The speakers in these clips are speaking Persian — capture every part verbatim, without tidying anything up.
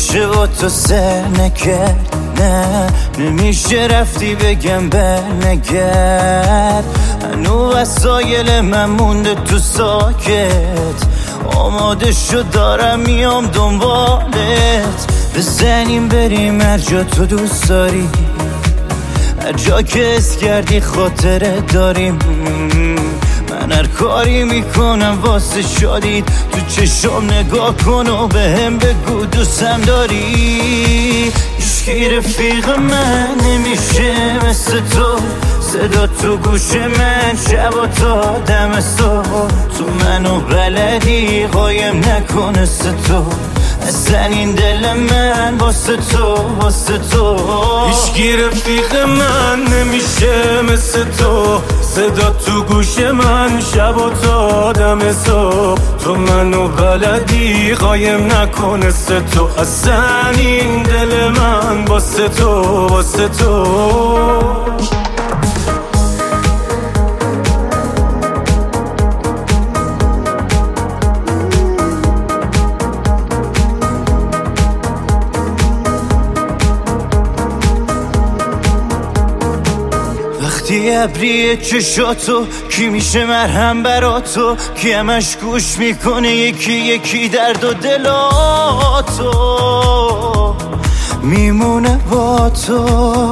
نمیشه با تو سر نکرد، نه نمیشه رفتی بگم برنگرد. هنو وسایل من مونده تو ساکت، آماده شد دارم میام دنبالت. بزنیم بریم هر جا تو دوست داری، هر جا که اس کردی خاطره داریم. من هر کاری میکنم واسه شادید، تو چشم نگاه کن و به هم بگو دوستم داری. هیچکی رفیق من نمیشه مثل تو، صدا تو گوش من شب تا دم صبح. تو منو بلدی قایم نکنه تو، اصلا این دل من واسه تو واسه تو. هیچکی رفیق من نمیشه مثل تو، صدا تو گوش من شب و تا دم صبح. تو منو بلدی قایم نکنه تو، اصلا این دل من واسه تو واسه تو. وقتی ابریه چشاتو کی میشه مرهم برا تو، کی همش گوش میکنه یکی یکی درد و دلاتو میمونه با تو.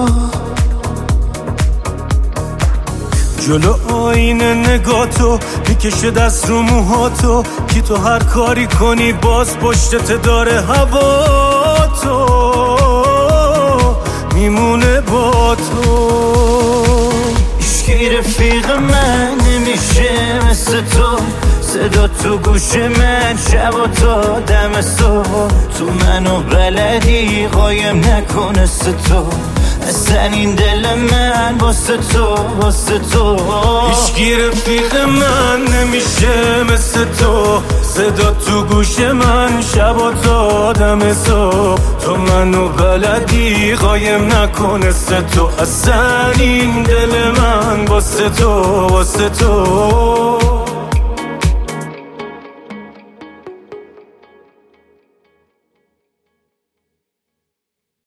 جلو آینه نگاه تو میکشه دست رو موهاتو، کی تو هر کاری کنی باز پشتت داره هوا تو میمونه با تو. هیچکی رفیق من نمیشه مثل تو، صدا تو گوش من شب و تا دم صبح. تو منو بلدی قایم نکنه تو، اصلا این دل من واسه تو واسه تو. هیچکی رفیق من نمیشه مثل تو، صدا تو گوش من شب و تا دم صبح. تو منو بلدی قایم نکنه تو، اصلا این دل من واسه تو واسه تو.